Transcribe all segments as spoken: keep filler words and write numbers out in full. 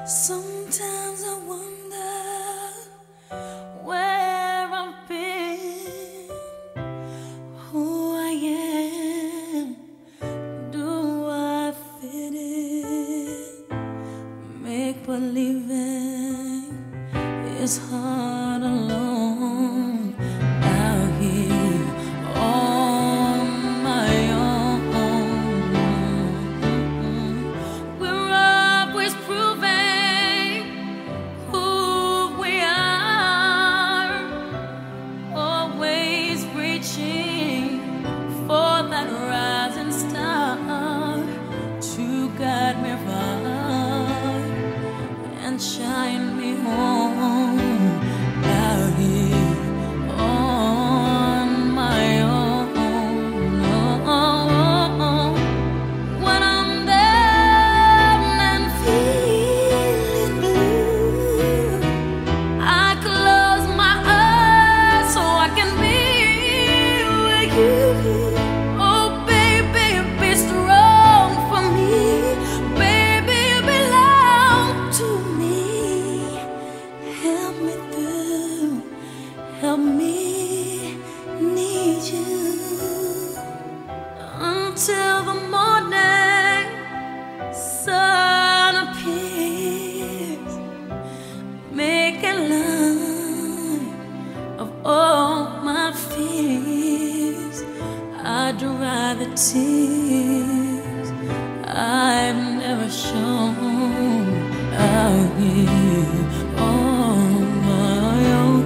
Sometimes I wonder where I've been, who I am, do I fit in? Make believing is hard alone out here on my own. We're always proving who we are, always reaching for that rising star to guide me right and shine me home out here on my own. When I'm down and feeling blue, I close my eyes so I can be with you. Oh baby, be strong for me. Baby, you belong to me. Help me through, help me need you until the morning sun appears, making light of all my fears. I dry the tears I've never shown out here on my own.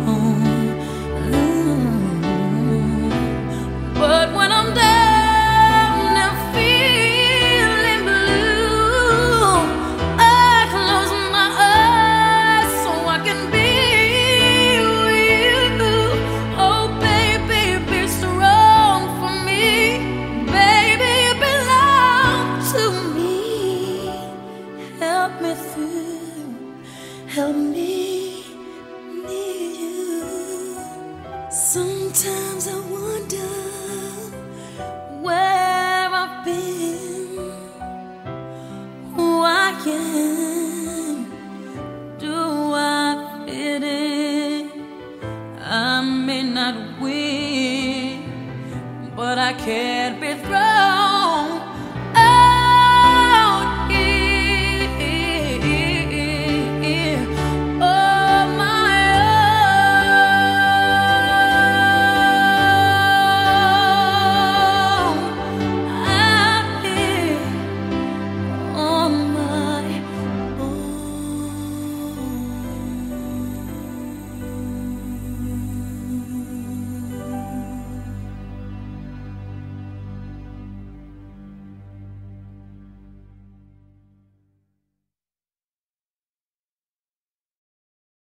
Mm. But when I'm down and feeling blue, I close my eyes so I can be with you. Oh baby, be strong for me. Baby, you belong to me. Help me through, help me need you. Sometimes I wonder where I've been, who I am.